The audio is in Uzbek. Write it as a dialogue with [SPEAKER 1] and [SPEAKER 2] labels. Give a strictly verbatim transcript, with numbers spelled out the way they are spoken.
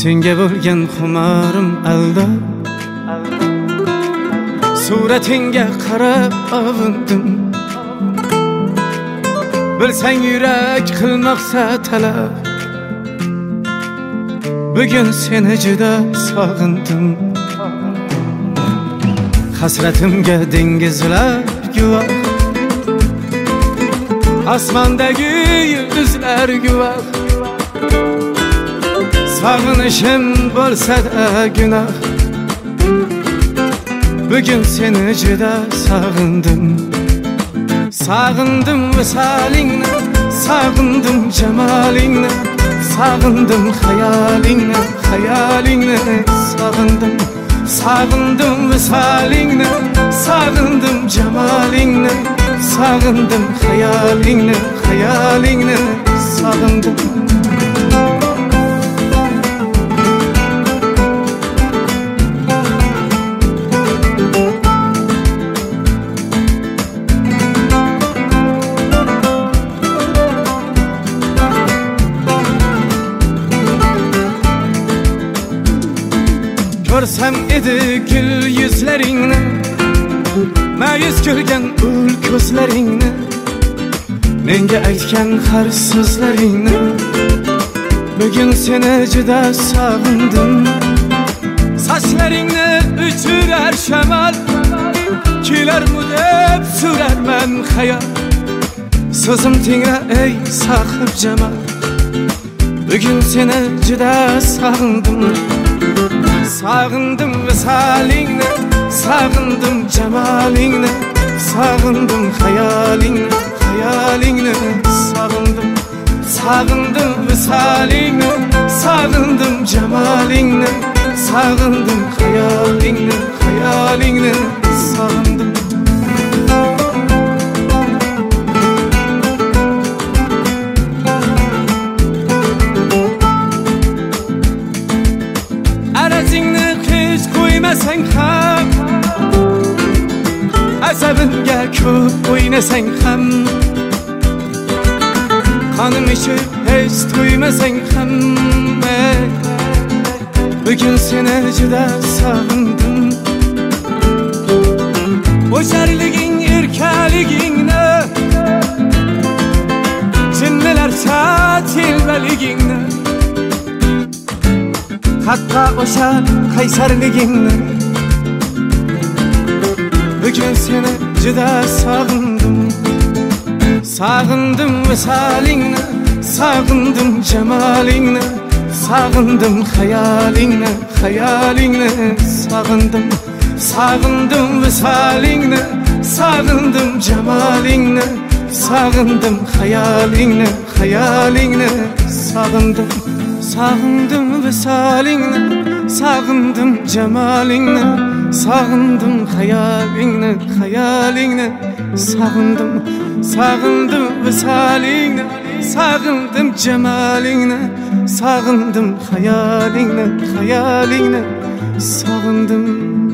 [SPEAKER 1] senga bo'lgan xumorim alda, suratingga qarab avundim. Bilsang yurak qilmoqsa talab, bugun seni juda sog'indim. Hasratimga dengizlar guvoh, osmondagi yulduzlar guvoh. Sog'inishim bo'lsa-da gunoh, bugun seni juda sog'indim. Sog'indim visolingni, sog'indim jamolingni, sog'indim xayolingni, xayolingni sog'indim. Sog'indim visolingni, sog'indim jamolingni, sog'indim xayolingni, xayolingni sog'indim. Ko'rsam edi gul yuzlaringni, ma'yus ko'rgan ul ko'zlaringni, menga aytgan har so'zlaringni, bugun seni juda sog'indim. Sochlaringni uchurar shamol, kelarmu deb surarman xayol. So'zim tingra ey sohib jamol, bugun seni juda sog'indim. Sog'indim visolingni, sog'indim jamolingni, sog'indim xayolingni, xayolingni sog'indim. Sog'indim visolingni, sog'indim jamolingni, sog'indim xayolingni, xayolingni sog'indim. Arazingni hech qo'ymasang ham, asabimga ko'p o'ynasang ham, qonim ichib hech to'ymasang ham, bugun seni juda sog'indim. O'sharliging, erkaligingni, jinnilarcha telbaligingni, hatto o'sha qaysarligingni, bugun seni juda sog'indim. Sog'indim visolingni, sog'indim jamolingni, sog'indim xayolingni, xayolingni sog'indim. Sog'indim visolingni, sog'indim jamolingni, sog'indim xayolingni, xayolingni sog'indim. Sog'indim visolingni, sog'indim jamolingni, sog'indim xayolingni, xayolingni sog'indim. Sog'indim visolingni, sog'indim jamolingni, sog'indim xayolingni, xayolingni sog'indim.